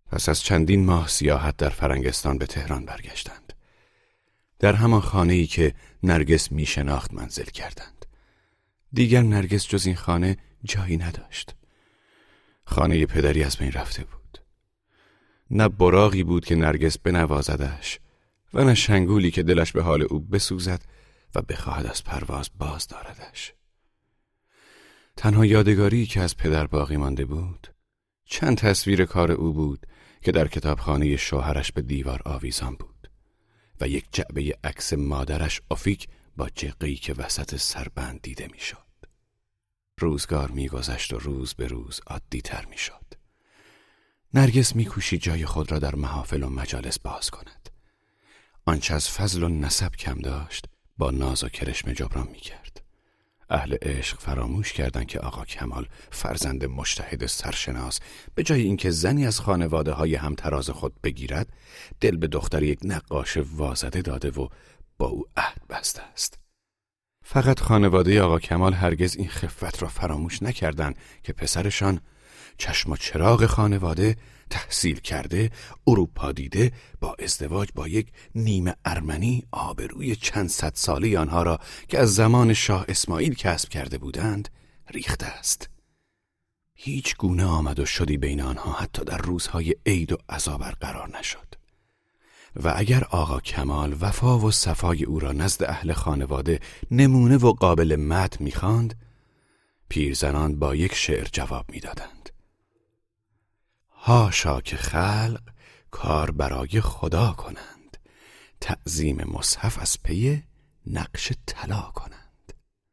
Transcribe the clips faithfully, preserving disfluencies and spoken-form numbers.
پس از چندین ماه سیاحت در فرنگستان به تهران برگشتند. در همان خانه‌ای که نرگس می شناخت منزل کردند. دیگر نرگس جز این خانه جایی نداشت. خانه پدری از بین رفته بود. نه براقی بود که نرگس بنوازدش و نه شنگولی که دلش به حال او بسوزد و بخواهد از پرواز باز داردش. تنها یادگاری که از پدر باقی مانده بود چند تصویر کار او بود که در کتابخانه شوهرش به دیوار آویزان بود و یک جعبه عکس مادرش افیک با جقه‌ای که وسط سربند دیده میشد. روزگار میگذشت و روز به روز عادی تر میشد. نرگس میکوشید جای خود را در محافل و مجالس باز کند. آنچه از فضل و نسب کم داشت با ناز و کرشم جبران میکرد. اهل عشق فراموش کردند که آقا کمال فرزند مجتهد سرشناس به جای اینکه زنی از خانواده های همتراز خود بگیرد، دل به دختر یک نقاش وازده داده و با او عهد بسته است. فقط خانواده آقا کمال هرگز این خفت را فراموش نکردند که پسرشان چشم و چراغ خانواده، تحصیل کرده، اروپا دیده، با ازدواج با یک نیمه ارمنی آبروی چند صد ساله آنها را که از زمان شاه اسماعیل کسب کرده بودند ریخته است. هیچ گونه آمد و شدی بین آنها حتی در روزهای عید و عزا برقرار نشد. و اگر آقا کمال وفا و صفای او را نزد اهل خانواده نمونه و قابل مدح می‌خواند، پیرزنان با یک شعر جواب می‌دادند: هاشا که خلق کار برای خدا کنند، تعظیم مصحف از پی نقش طلا کنند.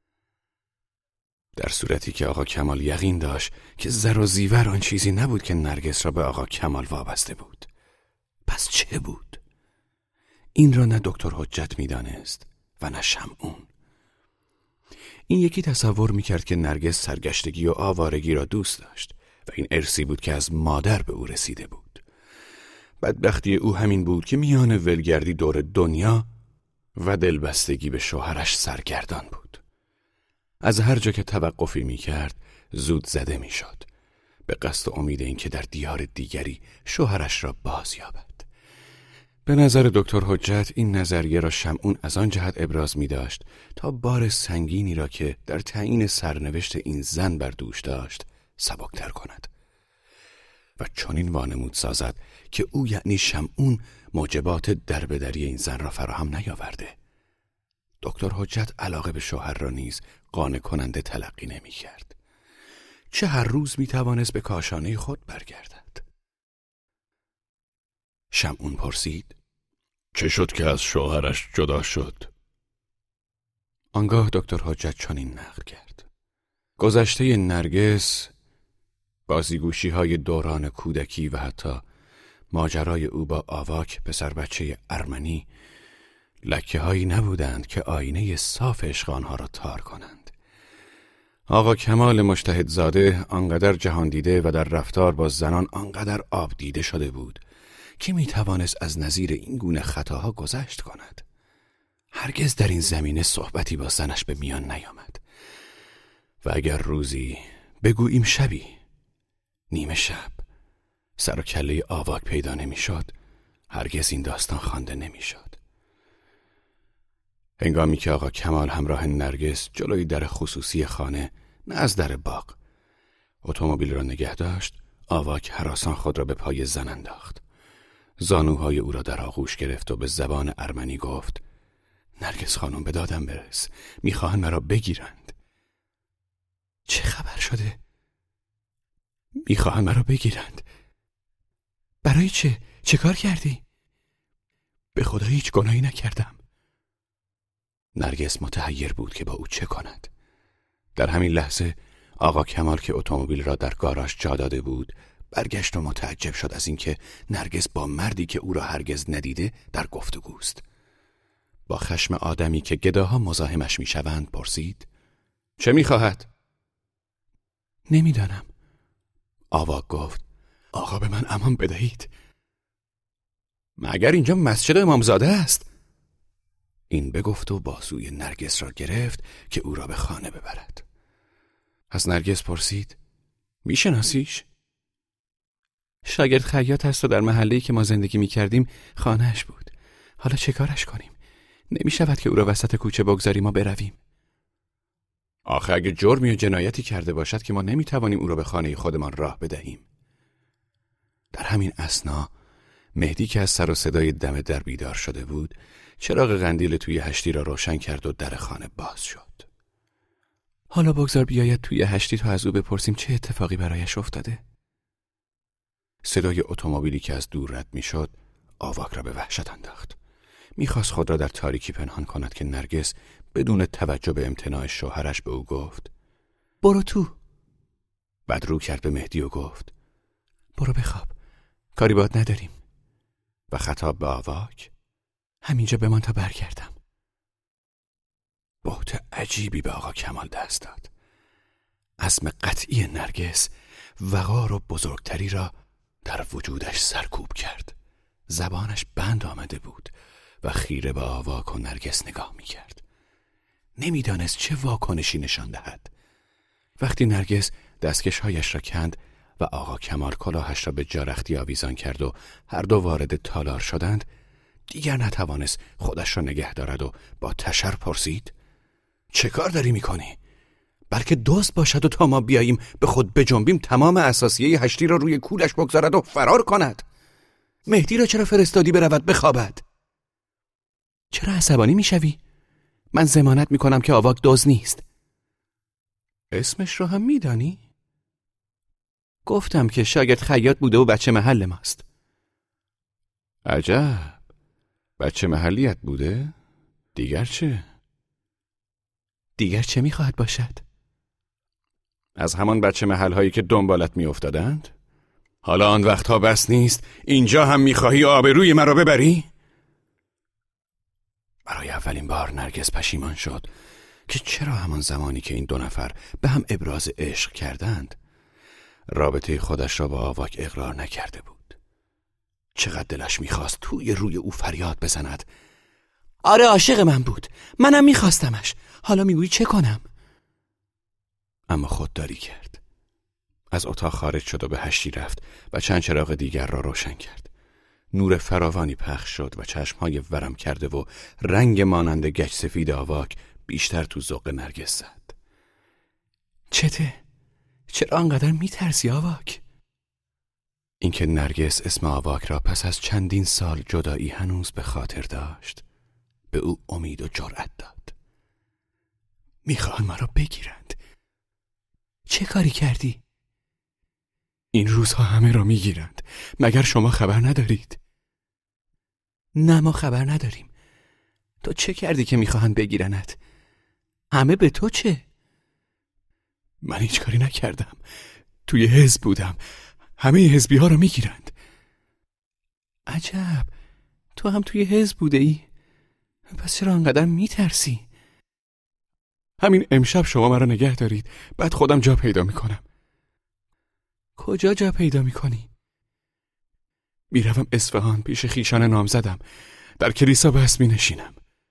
در صورتی که آقا کمال یقین داشت که زر و زیور آن چیزی نبود که نرگس را به آقا کمال وابسته بود. پس چه بود؟ این را نه دکتر حجت می‌دانست و نه شمعون. این یکی تصور می‌کرد که نرگس سرگشتگی و آوارگی را دوست داشت و این ارثی بود که از مادر به او رسیده بود. بدبختی او همین بود که میان ولگردی دور دنیا و دلبستگی به شوهرش سرگردان بود. از هر جا که توقفی می‌کرد زود زده می‌شد، به قصد و امید این که در دیار دیگری شوهرش را باز یابد. به نظر دکتر حجت این نظریه را شمعون از آن جهت ابراز می داشت تا بار سنگینی را که در تعیین سرنوشت این زن بر دوش داشت سبکتر کند و چنین وانمود سازد که او یعنی شمعون موجبات دربدری این زن را فراهم نیاورده. دکتر حجت علاقه به شوهر را نیز قانع کننده تلقی نمی کرد. چه هر روز می توانست به کاشانه خود برگردد. شمعون پرسید: چه شد که از شوهرش جدا شد؟ آنگاه دکتر حجت چنین نقل کرد: گذشته نرگس، بازیگوشی های دوران کودکی و حتی ماجرای او با آواک پسر بچه ارمنی لکه هایی نبودند که آینه صاف عشق آنها را تار کنند. آقا کمال مجتهد زاده آنقدر جهان دیده و در رفتار با زنان آنقدر آب دیده شده بود که می توانست از نظیر این گونه خطاها گذشت کند. هرگز در این زمینه صحبتی با زنش به میان نیامد و اگر روزی، بگوییم شبی، نیمه شب، سر و کله آواک پیدا نمی شد، هرگز این داستان خوانده نمی شد. هنگامی که آقا کمال همراه نرگس جلوی در خصوصی خانه نه از در باغ اتومبیل را نگه داشت، آواک هراسان خود را به پای زن انداخت. زانوهای او را در آغوش گرفت و به زبان ارمنی گفت: نرگس خانم به دادم برس، میخواهند مرا بگیرند. چه خبر شده؟ میخواهند مرا بگیرند. برای چه؟ چه کار کردی؟ به خدا هیچ گناهی نکردم. نرگس متحیر بود که با او چه کند. در همین لحظه آقا کمال که اتومبیل را در گاراژ جا داده بود برگشت و متعجب شد از اینکه نرگس با مردی که او را هرگز ندیده در گفتگوست. با خشم آدمی که گداها مزاحمش میشوند پرسید: چه میخواهد؟ نمیدانم. آواک گفت: آقا به من امان بدهید. مگر اینجا مسجد امامزاده است؟ این بگفت و بازوی نرگس را گرفت که او را به خانه ببرد. از نرگس پرسید: میشناسیش؟ شاگرد خیاط هست و در محله‌ای که ما زندگی می‌کردیم خانه‌اش بود. حالا چه کارش کنیم؟ نمی‌شود که او را وسط کوچه بگذاریم ما برویم. آخه اگه جرمی و جنایتی کرده باشد که ما نمی‌توانیم او را به خانه خودمان راه بدهیم. در همین اثنا مهدی که از سر و صدای دم در بیدار شده بود، چراغ قندیل توی هشتی را روشن کرد و در خانه باز شد. حالا بگذار بیاید توی هشتی تا از او بپرسیم چه اتفاقی برایش افتاده. صدای اتومبیلی که از دور رد میشد آواک را به وحشت انداخت. میخواست خود را در تاریکی پنهان کند که نرگس بدون توجه به امتناع شوهرش به او گفت برو تو. بعد رو کرد به مهدی و گفت برو بخواب، کاری باهات نداریم. و خطاب به آواک همینجا بمان تا برگردم. بهت عجیبی به آقا کمال دست داد. عزم قطعی نرگس وقار و بزرگتری را در وجودش سرکوب کرد. زبانش بند آمده بود و خیره به آواک و نرگس نگاه می کرد. نمی دانست چه واکنشی نشان دهد. وقتی نرگس دستکش‌هایش را کند و آقا کمال کلاهش را به جارختی آویزان کرد و هر دو وارد تالار شدند، دیگر نتوانست خودش را نگه دارد و با تشر پرسید چه کار داری میکنی؟ بلکه دوست باشد و تا ما بیاییم به خود بجنبیم تمام اساسیه هشتی را روی کولش بگذارد و فرار کند. مهدی را چرا فرستادی برود بخوابد؟ چرا عصبانی میشوی؟ من ضمانت میکنم که آواک دزد نیست. اسمش رو هم میدانی؟ گفتم که شاگرد خیاط بوده و بچه محل ماست. عجب، بچه محلیت بوده؟ دیگر چه؟ دیگر چه میخواهد باشد؟ از همان بچه محل هایی که دنبالت میافتادند؟ حالا آن وقتها بس نیست اینجا هم میخواهی آبروی مرا ببری؟ برای اولین بار نرگس پشیمان شد که چرا همان زمانی که این دو نفر به هم ابراز عشق کردند رابطه خودش را با آواک اقرار نکرده بود. چقدر دلش میخواست توی روی او فریاد بزند آره عاشق من بود، منم میخواستمش، حالا میگویی چه کنم؟ اما خودداری کرد. از اتاق خارج شد و به هشتی رفت و چند چراغ دیگر را روشن کرد. نور فراوانی پخش شد و چشمهای ورم کرده و رنگ مانند گچ سفید آواک بیشتر تو ذوق نرگس زد. چته؟ چرا انقدر میترسی آواک؟ اینکه نرگس اسم آواک را پس از چندین سال جدایی هنوز به خاطر داشت به او امید و جرأت داد. میخوان مرا بگیرند. چه کاری کردی؟ این روزها همه را میگیرند. مگر شما خبر ندارید؟ نه ما خبر نداریم. تو چه کردی که میخواهند بگیرنت؟ همه به تو چه؟ من هیچ کاری نکردم. توی حزب بودم. همه حزبی ها را میگیرند. عجب، تو هم توی حزب بوده ای؟ پس چرا انقدر میترسی؟ همین امشب شما مرا نگه دارید، بعد خودم جا پیدا میکنم. کجا جا پیدا میکنی؟ میروم اصفهان پیش خیشان نامزدم، در کلیسا بس می نشینم.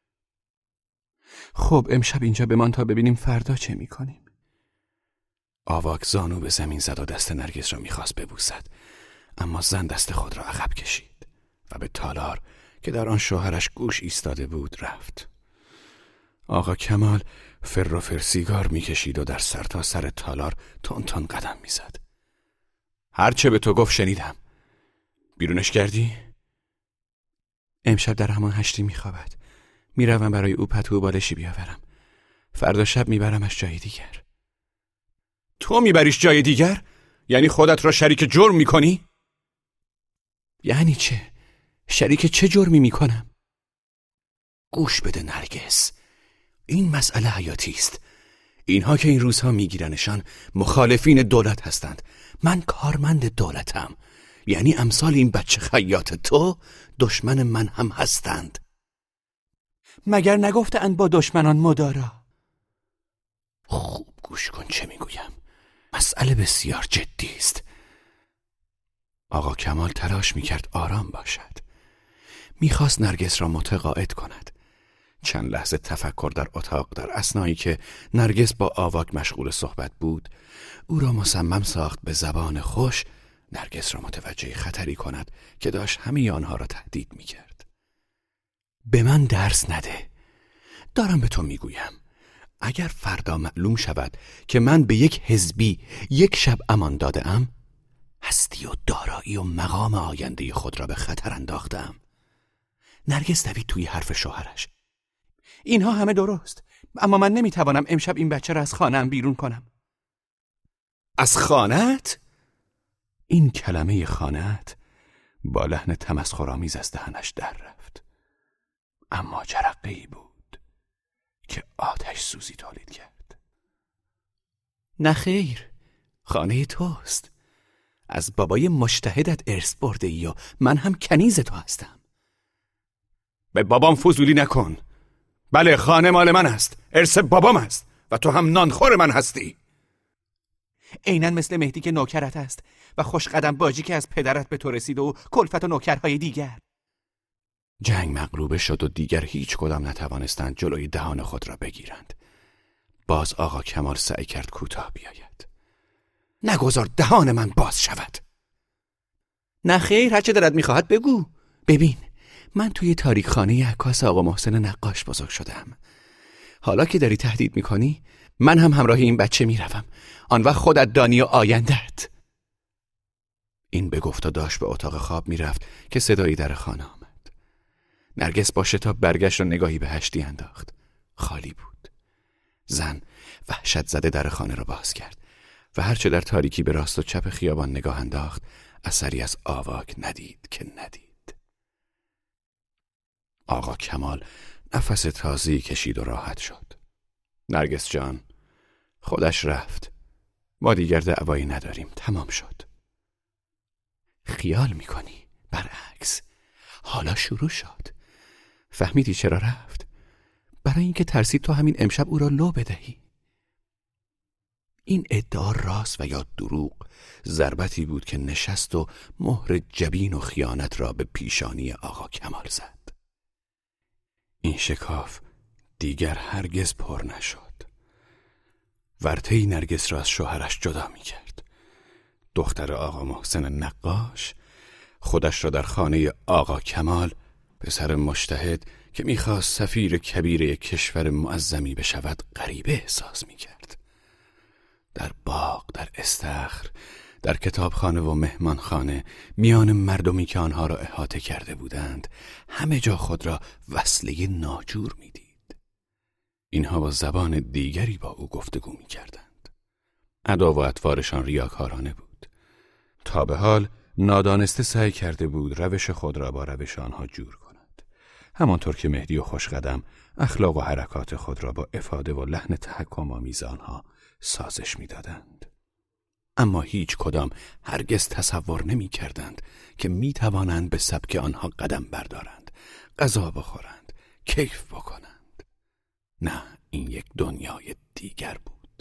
خب امشب اینجا بمان تا ببینیم فردا چه میکنیم. آواک زانو به زمین زد و دست نرگس را میخواست ببوسد، اما زن دست خود را عقب کشید و به تالار که در آن شوهرش گوش ایستاده بود رفت. آقا کمال فر و فر سیگار میکشید و در سر تا سر تالار تون تون قدم میزد. هرچه به تو گفت شنیدم. بیرونش کردی؟ امشب در همان هشتی میخوابد. میروم برای او پتو و بالشی بیاورم. فردا شب میبرمش جای دیگر. تو میبریش جای دیگر؟ یعنی خودت را شریک جرم میکنی؟ یعنی چه؟ شریک چه جرمی میکنم؟ گوش بده نرگس، این مسئله حیاتی است. اینها که این روزها میگیرنشان مخالفین دولت هستند. من کارمند دولتم، یعنی امثال این بچه خیاط تو دشمن من هم هستند. مگر نگفتند با دشمنان مدارا؟ خوب گوش کن چه میگویم. مسئله بسیار جدی است. آقا کمال تلاش میکرد آرام باشد. میخواست نرگس را متقاعد کند. چند لحظه تفکر در اتاق در اثنایی که نرگس با آواک مشغول صحبت بود او را مصمم ساخت به زبان خوش نرگس را متوجه خطری کند که داشت همه آنها را تهدید می کرد. به من درس نده. دارم به تو می گویم اگر فردا معلوم شود که من به یک حزبی یک شب امان دادم، هستی و دارایی و مقام آینده خود را به خطر انداختم. نرگس دوید توی حرف شوهرش. اینها همه درست، اما من نمیتوانم امشب این بچه را از خانه‌ام بیرون کنم. از خانه‌ات؟ این کلمه خانه‌ات با لحن تمسخرآمیز از دهنش در رفت، اما جرقه‌ای بود که آتش سوزی تولید کرد. نه خیر، خانه توست. از بابای مجتهدت ارث برده ای و من هم کنیز تو هستم. به بابام فضولی نکن. بله، خانه مال من است، ارث بابام است و تو هم نانخور من هستی. عیناً مثل مهدی که نوکرت است و خوشقدم باجی که از پدرت به تو رسید و کلفت و نوکرهای دیگر. جنگ مغلوبه شد و دیگر هیچ کدام نتوانستند جلوی دهان خود را بگیرند. باز آقا کمال سعی کرد کوتاه بیاید. نگذار دهان من باز شود. نه خیر، هرچه دلت میخواهد بگو. ببین، من توی تاریک خانه عکاس آقا محسن نقاش بزرگ شدم. حالا که داری تهدید میکنی، من هم همراه این بچه میروم. آن وقت خودت دانی و آینده‌ات. این به گفت و داشت به اتاق خواب میرفت که صدایی در خانه آمد. نرگس با شتاب برگشت و نگاهی به هشتی انداخت. خالی بود. زن وحشت زده در خانه را باز کرد و هرچه در تاریکی به راست و چپ خیابان نگاه انداخت، اثری از آواک ندید که ندید. آقا کمال نفس تازه‌ای کشید و راحت شد. نرگس جان، خودش رفت. ما دیگر دعوایی نداریم، تمام شد. خیال میکنی؟ برعکس، حالا شروع شد. فهمیدی چرا رفت؟ برای اینکه ترسید تو همین امشب او را لو بدهی. این ادعا راست و یا دروغ ضربتی بود که نشست و مهر جبین و خیانت را به پیشانی آقا کمال زد. این شکاف دیگر هرگز پر نشد. ورطه‌ای نرگس را از شوهرش جدا می کرد. دختر آقا محسن نقاش خودش را در خانه آقا کمال، پسر مجتهد که میخواست سفیر کبیر یک کشور معظمی بشود، غریبه احساس می کرد. در باغ، در استخر، در کتابخانه و مهمانخانه، میان مردمی که آنها را احاطه کرده بودند، همه جا خود را وصله ناجور می دید. اینها با زبان دیگری با او گفتگو می کردند. ادا و اطوارشان ریاکارانه بود. تا به حال نادانسته سعی کرده بود روش خود را با روش آنها جور کند. همانطور که مهدی و خوشقدم اخلاق و حرکات خود را با افاده و لحن تحکم آمیز آنها سازش می دادند. اما هیچ کدام هرگز تصور نمی کردند که می توانند به سبک آنها قدم بردارند، غذا بخورند، کیف بکنند. نه، این یک دنیای دیگر بود.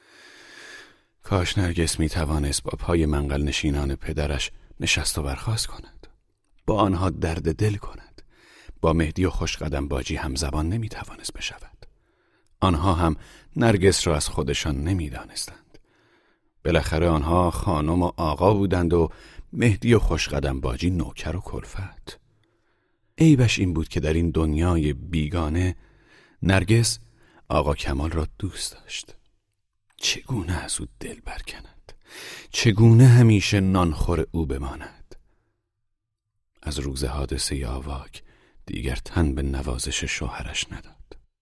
کاش نرگس می توانست با پای منقل نشینان پدرش نشست و برخاست کند، با آنها درد دل کند. با مهدی و خوشقدم باجی هم زبان نمی توانست بشود. آنها هم نرگس را از خودشان نمی دانستند. بالاخره آنها خانم و آقا بودند و مهدی و خوشقدم باجی نوکر و کلفت. عیبش این بود که در این دنیای بیگانه نرگس آقا کمال را دوست داشت. چگونه از او دل برکند؟ چگونه همیشه نانخور او بماند؟ از روز حادثه آواک دیگر تن به نوازش شوهرش نداد.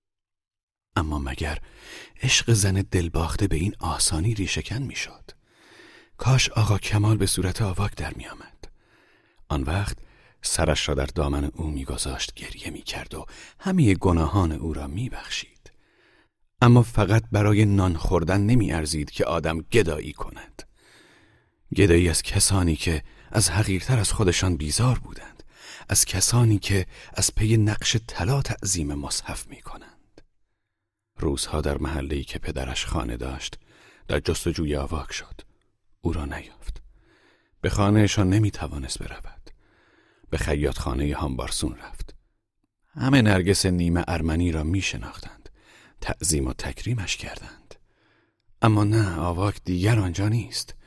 اما مگر عشق زن دلباخته به این آسانی ریشه‌کن میشد؟ کاش آقا کمال به صورت آواک در می آمد. آن وقت سرش را در دامن او میگذاشت، گریه میکرد و همه گناهان او را میبخشید. اما فقط برای نان خوردن نمی ارزید که آدم گدایی کند. گدایی از کسانی که از حقیرتر از خودشان بیزار بودند، از کسانی که از پی نقش طلا تعظیم مصحف می کنند. روزها در محله‌ای که پدرش خانه داشت در جستجوی آواک شد. او را نیافت. به خانهشان نمی توانست برود. به خیاط خانه هامبارسون رفت. همه نرگس نیمه ارمنی را می شناختند. تعظیم و تکریمش کردند. اما نه، آواک دیگر آنجا نیست.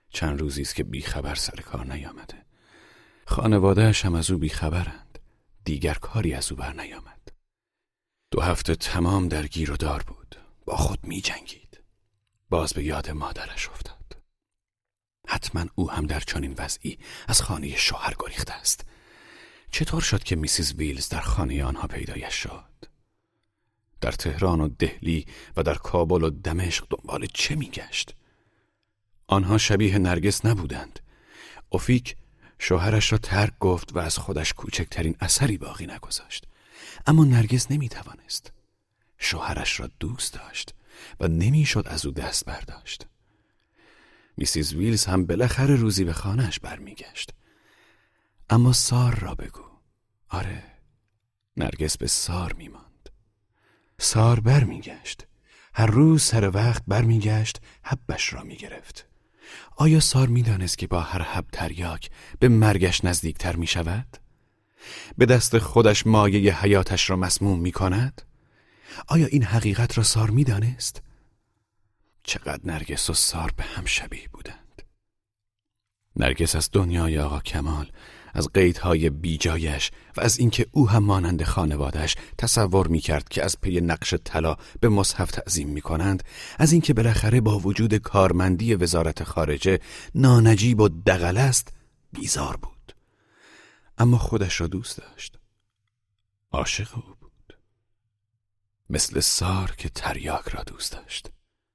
چند روزی است که بیخبر سر کار نیامده. خانواده‌اش هم از او بیخبرند. دیگر کاری از او بر نیامد. دو هفته تمام در گیر و دار بود. با خود می جنگید. باز به یاد مادرش افتاد. حتما او هم در چنین وضعی از خانه شوهر گریخته است. چطور شد که میسیز ویلز در خانه آنها پیدایش شد؟ در تهران و دهلی و در کابل و دمشق دنبال چه میگشت؟ آنها شبیه نرگس نبودند. اوفیک شوهرش را ترک گفت و از خودش کوچکترین اثری باقی نگذاشت. اما نرگس نمیتوانست. شوهرش را دوست داشت و نمیشد از او دست برداشت. میسیز ویلز هم بالاخره روزی به خانهش برمیگشت. اما سار را بگو. آره، نرگس به سار میماند. سار برمیگشت. هر روز سر وقت برمیگشت، حبش را میگرفت. آیا سار میدانست که با هر حب تریاک به مرگش نزدیکتر میشود؟ به دست خودش مایه حیاتش را مسموم میکند؟ آیا این حقیقت را سار میدانست؟ چقدر نرگس و سار به هم شبیه بودند. نرگس از دنیای آقا کمال، از قیدهای بیجایش و از اینکه او هم مانند خانواده‌اش تصور می‌کرد که از پی نقش طلا به مصحف تعظیم می‌کنند، از اینکه بالاخره با وجود کارمندی وزارت خارجه نانجیب و دغل است، بیزار بود. اما خودش را دوست داشت. عاشق او بود. مثل سار که تریاک را دوست داشت.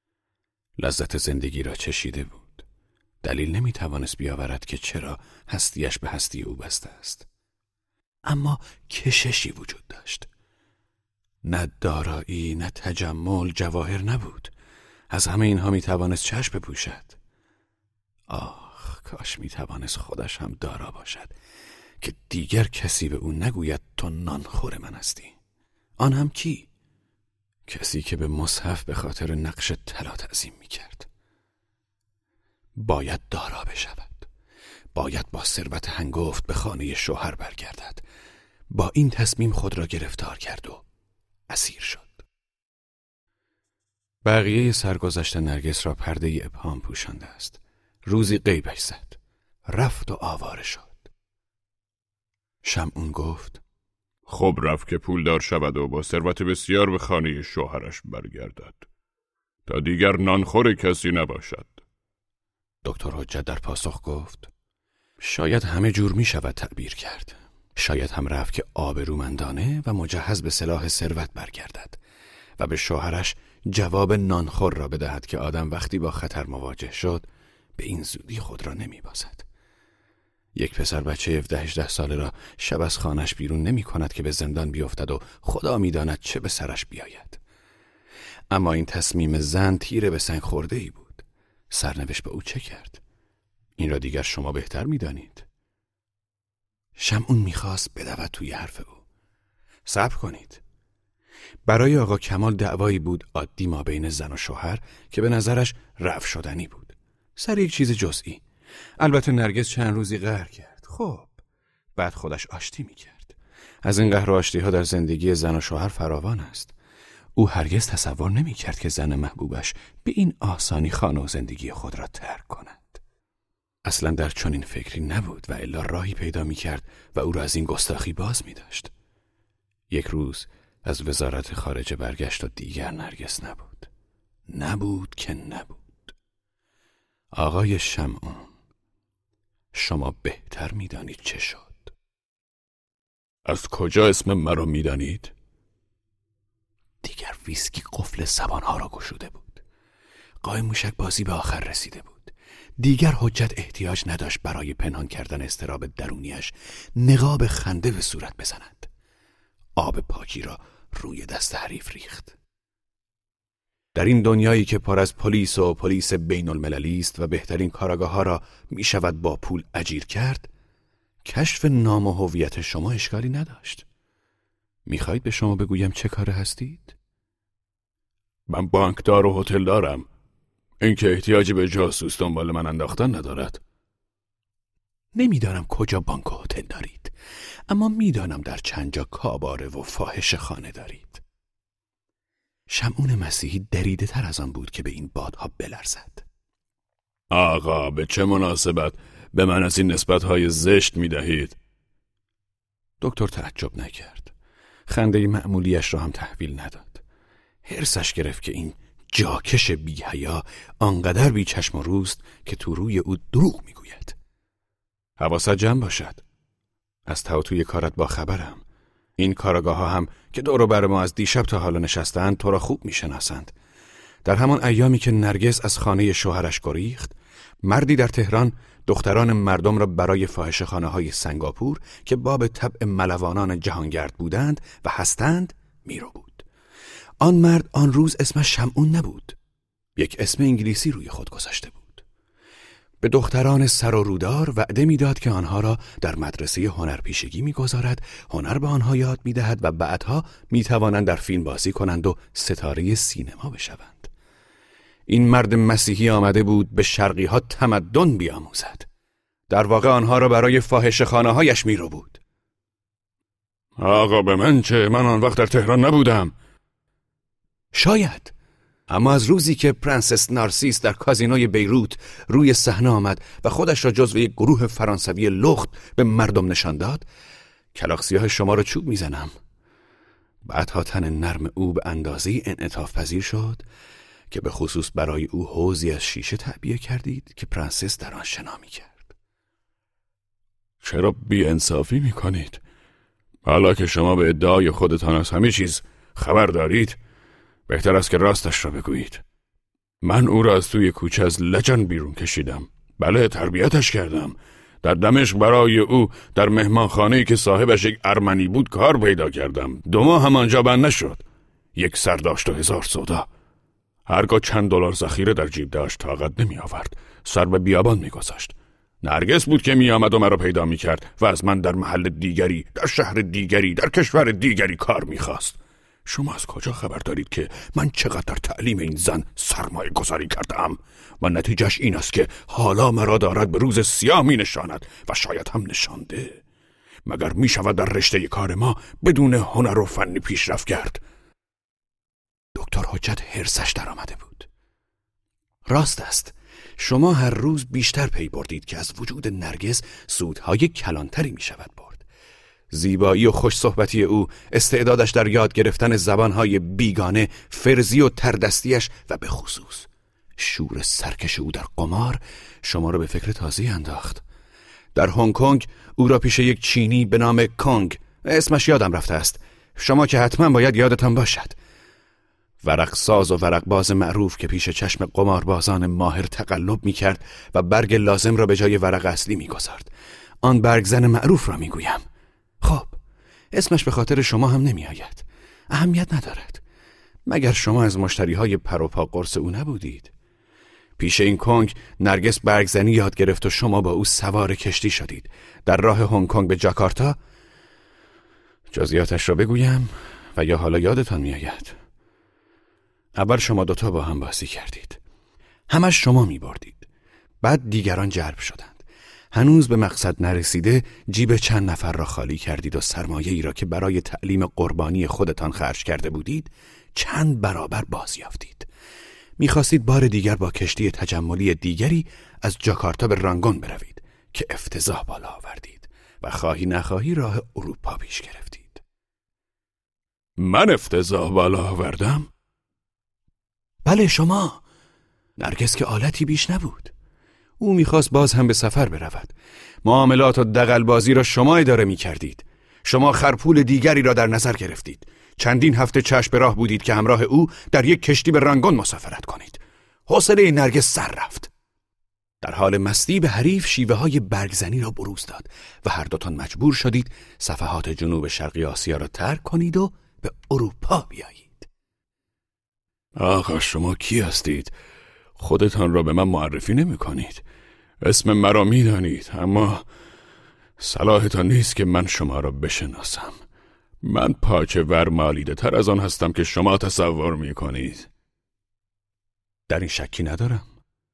لذت زندگی را چشیده بود. دلیل نمیتوانست بیاورد که چرا هستیش به هستی او بسته است. اما کششی وجود داشت. نه دارایی، نه تجمل، جواهر نبود. از همه اینها میتوانست چشم بپوشد. آخ، کاش میتوانست خودش هم دارا باشد که دیگر کسی به او نگوید تو نانخور من هستی. آن هم کی؟ کسی که به مصحف به خاطر نقش طلا تعظیم میکرد. باید دارا بشود. باید با ثروت هنگفت به خانه شوهر برگردد. با این تصمیم خود را گرفتار کرد و اسیر شد. بقیه سرگذشت نرگس را پرده ابهام پوشانده است. روزی غیبش زد. رفت و آواره شد. شمعون گفت: خب رفت که پولدار شود و با ثروت بسیار به خانه شوهرش برگردد تا دیگر نانخور کسی نباشد. دکتر حجت در پاسخ گفت: شاید همه جور می شود تعبیر کرد. شاید هم رفت که آبرومندانه و مجهز به سلاح ثروت برگردد و به شوهرش جواب نانخور را بدهد که آدم وقتی با خطر مواجه شد به این زودی خود را نمی بازد. یک پسر بچه هفده هجده ساله را شب از خانش بیرون نمی کند که به زندان بیفتد و خدا می داند چه به سرش بیاید. اما این تصمیم زن تیره به سنگ خورده ای بود. سرنوشت به او چه کرد؟ این را دیگر شما بهتر می دانید. شمعون می خواست بدود توی حرف او. صبر کنید. برای آقا کمال دعوایی بود عادی ما بین زن و شوهر که به نظرش رفع شدنی بود. سر یک چیز جزئی. البته نرگس چند روزی قهر کرد. خب بعد خودش آشتی می کرد. از این قهر و آشتی ها در زندگی زن و شوهر فراوان است. او هرگز تصور نمی کرد که زن محبوبش به این آسانی خانه و زندگی خود را ترک کند. اصلا در چنین فکری نبود و الا راهی پیدا می کرد و او را از این گستاخی باز می داشت. یک روز از وزارت خارجه برگشت و دیگر نرگس نبود. نبود که نبود. آقای شمعون، شما بهتر می دانید چه شد. از کجا اسم مرا می دانید؟ دیگر ویسکی قفل زبانها را گشوده بود. قایم موشک بازی به آخر رسیده بود. دیگر حجت احتیاج نداشت برای پنهان کردن اضطراب درونیش نقاب خنده به صورت بزند. آب پاکی را روی دست حریف ریخت. در این دنیایی که پر از پلیس و پلیس بین المللی است و بهترین کاراگاه‌ها را می شود با پول اجیر کرد، کشف نام و هویت شما اشکالی نداشت. میخواهید به شما بگویم چه کار هستید؟ من بانکدار و هتل دارم. این که احتیاجی به جاسوس دنبال من انداختن ندارد. نمیدانم کجا بانک و هتل دارید، اما میدانم در چند جا کاباره و فاحشه خانه دارید. شمعون مسیحی دریده تر از آن بود که به این بادها بلرزد. آقا به چه مناسبت به من از این نسبت‌های زشت می‌دهید؟ دکتر تعجب نکرد. خنده معمولیش را هم تحویل نداد. حرصش گرفت که این جاکش بی‌حیا آنقدر بی چشم و روست که تو روی او دروغ میگوید. حواست جمع باشد. از توی کارت با خبرم. این کارگاه ها هم که دور و بر ما از دیشب تا حالا نشستند تو را خوب میشناسند. در همان ایامی که نرگس از خانه شوهرش گریخت، مردی در تهران دختران مردم را برای فاحشه‌خانه های سنگاپور که باب طبع ملوانان جهانگرد بودند و هستند میرو بود. آن مرد آن روز اسمش شمعون نبود. یک اسم انگلیسی روی خود گذاشته بود. به دختران سر و رودار وعده میداد که آنها را در مدرسه هنرپیشگی میگذارد، هنر به آنها یاد میدهد و بعدها میتوانند در فیلم بازی کنند و ستاره سینما بشوند. این مرد مسیحی آمده بود به شرقی ها تمدن بیاموزد. در واقع آنها را برای فاحشه‌خانه هایش میرو بود. آقا به من چه؟ من آن وقت در تهران نبودم. شاید، اما از روزی که پرنسس نارسیس در کازینوی بیروت روی صحنه آمد و خودش را جزو یک گروه فرانسوی لخت به مردم نشان داد، کلاغ سیاه شما را چوب میزنم. بعدها تن نرم او به اندازه‌ای انعطاف پذیر شد که به خصوص برای او حوضی از شیشه تعبیه کردید که پرنسس در آن شنا می‌کرد. چرا بی انصافی می‌کنید؟ حالا که شما به ادعای خودتان از همه چیز خبر دارید، بهتر است که راستش را بگویید. من او را از توی کوچه از لجن بیرون کشیدم. بله، تربیتش کردم. در دمشق برای او در مهمانخانه‌ای که صاحبش یک ارمنی بود کار پیدا کردم. دو ماه هم آنجا بند نشد. یک سر داشت و هزار سودا. هرگاه چند دلار ذخیره در جیب داشت طاقت نمی آورد. سر به بیابان می گذاشت. نرگس بود که می آمد و مرا پیدا می کرد و از من در محل دیگری، در شهر دیگری، در کشور دیگری کار می خواست. شما از کجا خبر دارید که من چقدر در تعلیم این زن سرمایه گذاری کردم و نتیجهش این است که حالا مرا دارد به روز سیاه می نشاند و شاید هم نشانده. مگر می شود در رشته کار ما بدون هنر و فنی پیشرفت کرد؟ دکتر حجت حرصش در آمده بود. راست است، شما هر روز بیشتر پی بردید که از وجود نرگس سودهای کلانتری می شود برد. زیبایی و خوش صحبتی او، استعدادش در یاد گرفتن زبانهای بیگانه، فرزی و تردستیش و به خصوص شور سرکش او در قمار شما را به فکر تازه‌ای انداخت. در هنگ کنگ او را پیش یک چینی به نام کانگ، اسمش یادم رفته است، شما که حتما باید یادتان باشد، ورق ساز و ورق باز معروف که پیش چشم قماربازان ماهر تقلب می کرد و برگ لازم را به جای ورق اصلی می گذارد. آن برگزن معروف را می گویم. خب، اسمش به خاطر شما هم نمی آید. اهمیت ندارد. مگر شما از مشتری های پر و پا قرص او نبودید؟ پیش این کنگ نرگس برگزنی یاد گرفت و شما با او سوار کشتی شدید. در راه هنگ کنگ به جاکارتا. جزئیاتش را بگویم و یا حالا یادتان می آید؟ اول شما دوتا با هم بازی کردید. همش شما می بردید. بعد دیگران جلب شدند. هنوز به مقصد نرسیده جیب چند نفر را خالی کردید و سرمایه ای را که برای تعلیم قربانی خودتان خرج کرده بودید چند برابر بازیافتید. می‌خواستید بار دیگر با کشتی تجملی دیگری از جاکارتا به رانگون بروید که افتضاح بالا آوردید و خواهی نخواهی راه اروپا پیش گرفتید. من افتضاح بالا آوردم؟ بله شما. نرگس که آلتی بیش نبود. او میخواست باز هم به سفر برود. معاملات و دغل‌بازی را شما اداره میکردید. شما خرپول دیگری را در نظر گرفتید. چندین هفته چشم به راه بودید که همراه او در یک کشتی به رنگون مسافرت کنید. حوصله نرگس سر رفت. در حال مستی به حریف شیوه های برگزنی را بروز داد و هر دوتان مجبور شدید صفحات جنوب شرقی آسیا را ترک کنید و به اروپا بیایید. آقا شما کی هستید؟ خودتان را به من معرفی نمی کنید. اسم مرا می دانید، اما صلاحتان نیست که من شما را بشناسم. من پاچه ور مالیده تر از آن هستم که شما تصور می کنید. در این شکی ندارم.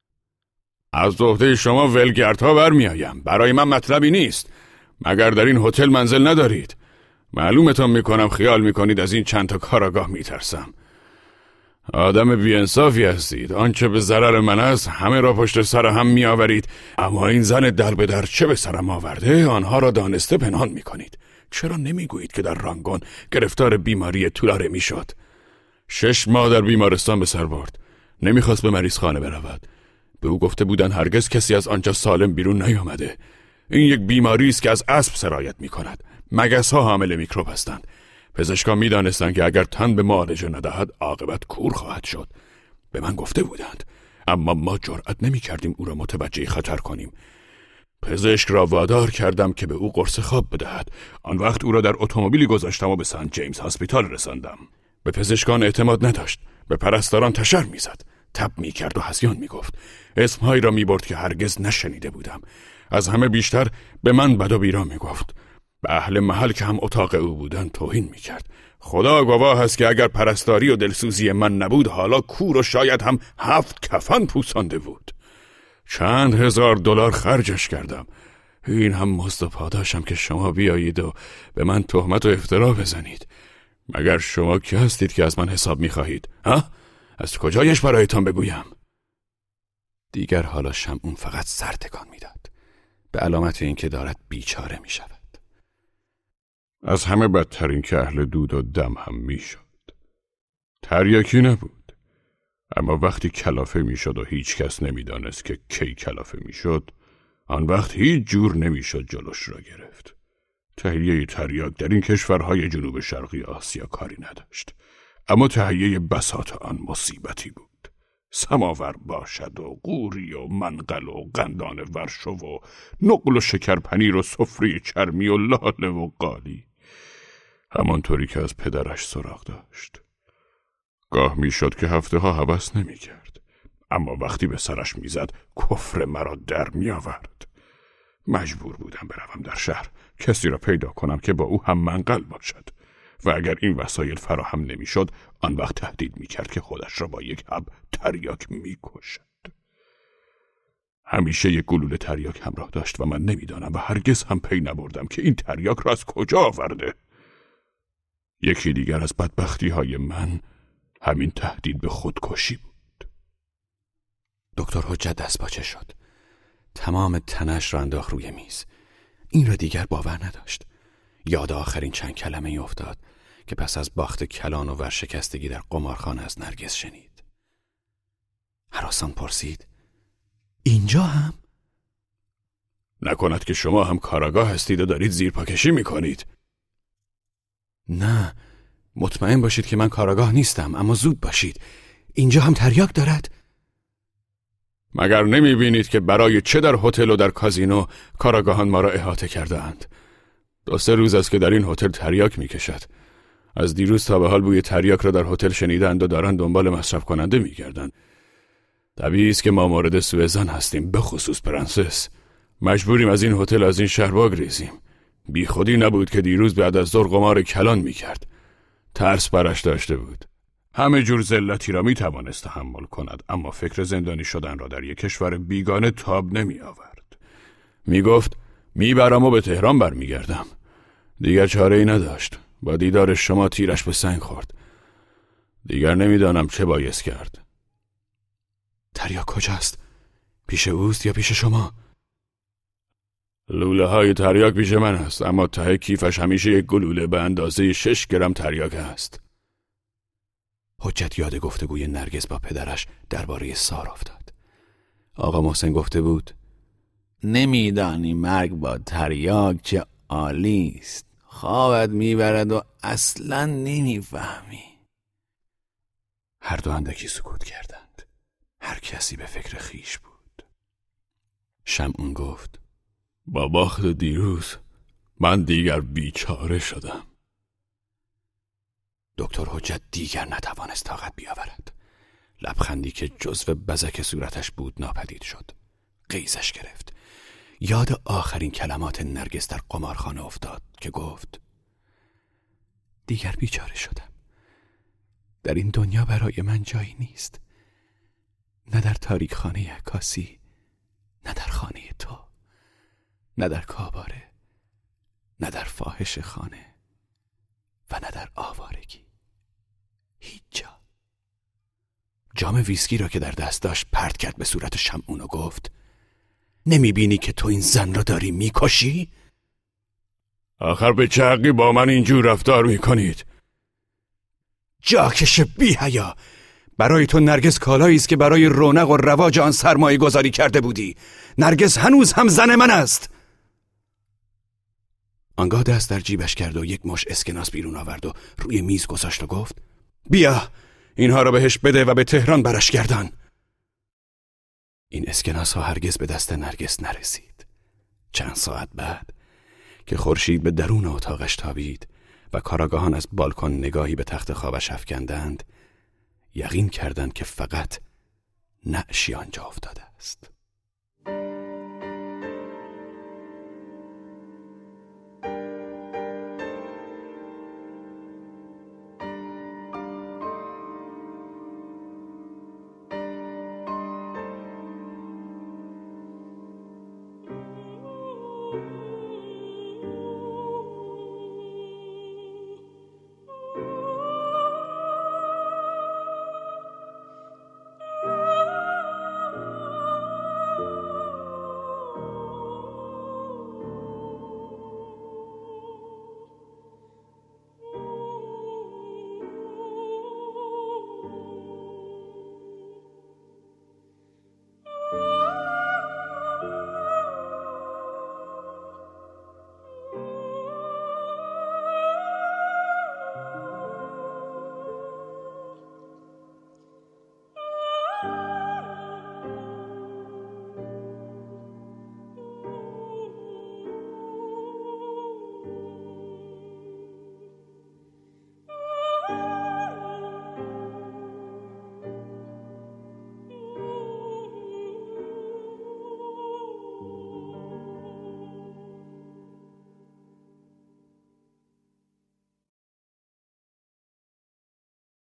از عهده شما ولگردها برمی آیم. برای من مطلبی نیست. مگر در این هتل منزل ندارید؟ معلومتان می کنم خیال می کنید از این چند تا کاراگاه می ترسم. آدم بی‌انصافی هستید. آنچه به ضرر من است همه را پشت سر هم می آورید، اما این زن در به در چه به سرم آورده آنها را دانسته پنهان می کنید. چرا نمی گویید که در رانگون گرفتار بیماری تولاره می شد؟ شش ماه در بیمارستان به سر برد. نمیخواست به مریض خانه برود. به او گفته بودند هرگز کسی از آنجا سالم بیرون نیامده. این یک بیماری است که از اسب سرایت می کند. مگس ها حامل میکروب هستند. پزشکان می دانستند که اگر تن به معالجه ندهد عاقبت کور خواهد شد. به من گفته بودند، اما ما جرأت نمی کردیم او را متوجه خطر کنیم. پزشک را وادار کردم که به او قرص خواب بدهد. آن وقت او را در اتومبیلی گذاشتم و به سنت جیمز هاسپیتال رساندم. به پزشکان اعتماد نداشت. به پرستاران تشر میزد. تب میکرد و هذیان میگفت. اسمهایی را میبرد که هرگز نشنیده بودم. از همه بیشتر به من بد و بیرا میگفت. به اهل محل که هم اتاق او بودن توهین میکرد. خدا گواه است که اگر پرستاری و دلسوزی من نبود حالا کور و شاید هم هفت کفن پوسانده بود. چند هزار دلار خرجش کردم. این هم مزد و پاداشم که شما بیایید و به من تهمت و افترا بزنید. مگر شما کی هستید که از من حساب میخواهید؟ ها؟ از کجایش برایتان بگویم؟ دیگر حالا شمعون فقط سر تکان میداد، به علامت اینکه دارد بیچاره میشود. از همه بدتر این که اهل دود و دم هم میشد. تریاکی نبود، اما وقتی کلافه میشد و هیچ کس نمیدانست که کی کلافه میشد، آن وقت هیچ جور نمیشد جلوش را گرفت. تهیه تریاک در این کشورهای جنوب شرقی آسیا کاری نداشت، اما تهیه بساط آن مصیبتی بود. سماور باشد و قوری و منقل و قندان ورشو و نقل و شکرپنیر و سفره چرمی و لاله و قالی، همانطوری که از پدرش سراغ داشت. گاه میشد که هفته ها هوس نمی کرد، اما وقتی به سرش میزد کفر مرا در می آورد. مجبور بودم بروم در شهر، کسی را پیدا کنم که با او هم منقل باشد و اگر این وسایل فراهم نمیشد آن وقت تهدید میکرد که خودش را با یک حب تریاک میکشد. همیشه یک گلوله تریاک همراه داشت و من نمیدانم و هرگز هم پی نبردم که این تریاک را از کجا آورده. یکی دیگر از بدبختی های من همین تهدید به خودکشی بود. دکتر حجت دست باچه شد. تمام تنش را انداخت روی میز. این را دیگر باور نداشت. یاد آخرین چند کلمه ای افتاد که پس از باخت کلان و ورشکستگی در قمارخانه از نرگس شنید. هراسان پرسید: اینجا هم؟ نکند که شما هم کاراگاه هستید و دارید زیرپاکشی میکنید؟ نه، مطمئن باشید که من کاراگاه نیستم، اما زود باشید. اینجا هم تریاک دارد؟ مگر نمی بینید که برای چه در هتل و در کازینو کاراگاهان ما را احاطه کرده اند؟ دو سه روز است که در این هتل تریاک می کشد. از دیروز تا به حال بوی تریاک را در هتل شنیدند و دارند دنبال مصرف کننده می گردند. طبیعی است که ما مورد سوء ظن هستیم، به خصوص پرنسس. مجبوریم از این هتل از این شهر بگریزیم. بی خودی نبود که دیروز بعد از ظهر قمار کلان می کرد. ترس برش داشته بود. همه جور ذلتی را می توانست تحمل کند، اما فکر زندانی شدن را در یک کشور بیگانه تاب نمی آورد. می گفت میبرم و به تهران برمیگردم. دیگر چاره ای نداشت. با دیدار شما تیرش به سنگ خورد. دیگر نمیدانم چه بایست کرد. تریاک کجاست؟ پیش اوست یا پیش شما؟ لوله های تریاک پیش من است، اما ته کیفش همیشه یک گلوله به اندازه شش گرم تریاک است. حجت یاد گفتگوی نرگس با پدرش درباره سار افتاد. آقا محسن گفته بود: نمیدانی مرگ با تریاک چه عالی است. خوابت میبرد و اصلا نمیفهمی. هر دو اندکی سکوت کردند. هر کسی به فکر خیش بود. شمعون گفت: با باخت دیروز من دیگر بیچاره شدم. دکتر حجت دیگر نتوانست طاقت بیاورد. لبخندی که جزو بزک صورتش بود ناپدید شد. غیظش گرفت. یاد آخرین کلمات نرگس در قمارخانه افتاد که گفت: دیگر بیچاره شدم. در این دنیا برای من جایی نیست. نه در تاریک خانه عکاسی، نه در خانه تو، نه در کاباره، نه در فاحش خانه و نه در آوارگی. هیچ جا. جام ویسکی را که در دست داشت پرت کرد به صورت شمعون و گفت: نمی بینی که تو این زن را داری میکشی؟ آخر به چه حقی با من اینجور رفتار میکنید؟ جاکش بی حیا، برای تو نرگس کالایی است که برای رونق و رواج آن سرمایه گذاری کرده بودی. نرگس هنوز هم زن من است. آنگاه دست در جیبش کرد و یک مش اسکناس بیرون آورد و روی میز گذاشت و گفت: بیا اینها را بهش بده و به تهران برش گردان. این اسکناس ها هرگز به دست نرگس نرسید. چند ساعت بعد که خورشید به درون اتاقش تابید و کاراگاهان از بالکن نگاهی به تخت خوابش افکندند، یقین کردند که فقط نعشی آنجا افتاده است.